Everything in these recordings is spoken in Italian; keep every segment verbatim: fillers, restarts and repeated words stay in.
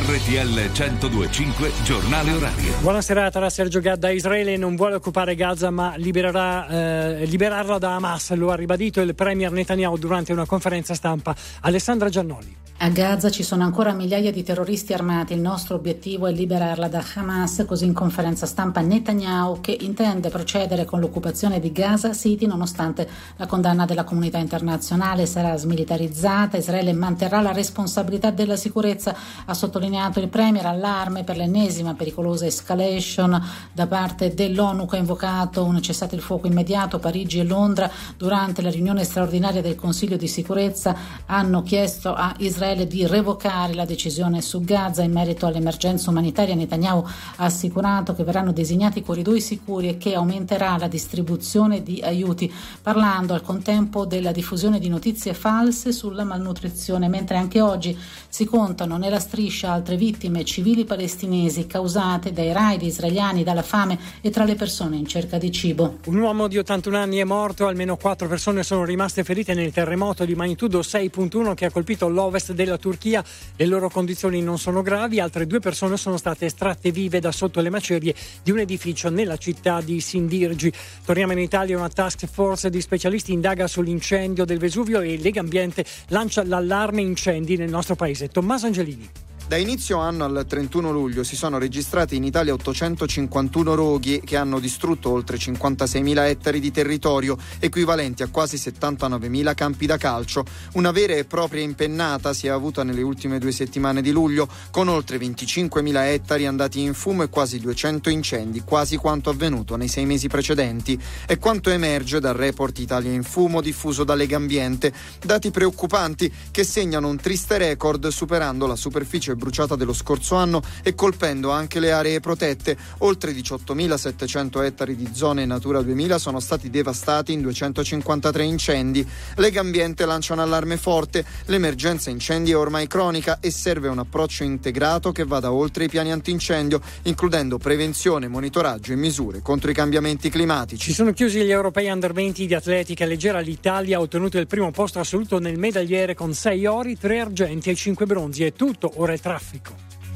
R T L centodue e cinque giornale orario. Buona serata da Sergio Gadda. Israele non vuole occupare Gaza ma libererà, eh, liberarla da Hamas, lo ha ribadito il premier Netanyahu durante una conferenza stampa. Alessandra Giannoli. A Gaza ci sono ancora migliaia di terroristi armati, il nostro obiettivo è liberarla da Hamas, così in conferenza stampa Netanyahu, che intende procedere con l'occupazione di Gaza City nonostante la condanna della comunità internazionale. Sarà smilitarizzata, Israele manterrà la responsabilità della sicurezza, ha sottolineato il premier. Allarme per l'ennesima pericolosa escalation da parte dell'ONU, che ha invocato un cessate il fuoco immediato. Parigi e Londra durante la riunione straordinaria del Consiglio di sicurezza hanno chiesto a Israele di revocare la decisione su Gaza. In merito all'emergenza umanitaria, Netanyahu ha assicurato che verranno designati corridoi sicuri e che aumenterà la distribuzione di aiuti, parlando al contempo della diffusione di notizie false sulla malnutrizione, mentre anche oggi si contano nella striscia altre vittime civili palestinesi causate dai raid israeliani, dalla fame e tra le persone in cerca di cibo. Un uomo di ottantuno anni è morto, almeno quattro persone sono rimaste ferite nel terremoto di magnitudo sei virgola uno che ha colpito l'ovest della Turchia. Le loro condizioni non sono gravi, altre due persone sono state estratte vive da sotto le macerie di un edificio nella città di Sindirgi. Torniamo in Italia, una task force di specialisti indaga sull'incendio del Vesuvio e Legambiente lancia l'allarme incendi nel nostro paese. Tommaso Angelini. Da inizio anno al trentuno luglio si sono registrati in Italia ottocentocinquantuno roghi che hanno distrutto oltre cinquantaseimila ettari di territorio, equivalenti a quasi settantanovemila campi da calcio. Una vera e propria impennata si è avuta nelle ultime due settimane di luglio, con oltre venticinquemila ettari andati in fumo e quasi duecento incendi, quasi quanto avvenuto nei sei mesi precedenti. È quanto emerge dal report Italia in fumo diffuso da Legambiente. Dati preoccupanti che segnano un triste record, superando la superficie bruciata dello scorso anno e colpendo anche le aree protette. Oltre diciottomilasettecento ettari di zone Natura duemila sono stati devastati in duecentocinquantatré incendi. Legambiente lancia un allarme forte: l'emergenza incendi è ormai cronica e serve un approccio integrato che vada oltre i piani antincendio, includendo prevenzione, monitoraggio e misure contro i cambiamenti climatici. Si sono chiusi gli europei under venti di atletica leggera. L'Italia ha ottenuto il primo posto assoluto nel medagliere con sei ori, tre argenti e cinque bronzi. È tutto, ora è traffico.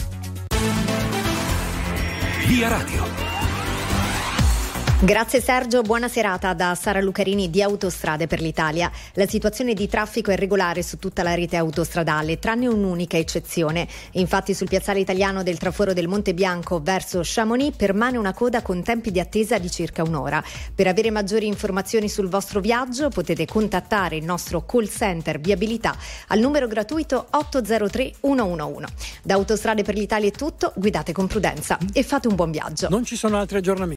Via Radio. Grazie Sergio, buona serata da Sara Lucarini di Autostrade per l'Italia. La situazione di traffico è regolare su tutta la rete autostradale, tranne un'unica eccezione. Infatti sul piazzale italiano del traforo del Monte Bianco verso Chamonix permane una coda con tempi di attesa di circa un'ora. Per avere maggiori informazioni sul vostro viaggio potete contattare il nostro call center viabilità al numero gratuito otto zero tre uno uno uno. Da Autostrade per l'Italia è tutto, guidate con prudenza e fate un buon viaggio. Non ci sono altri aggiornamenti.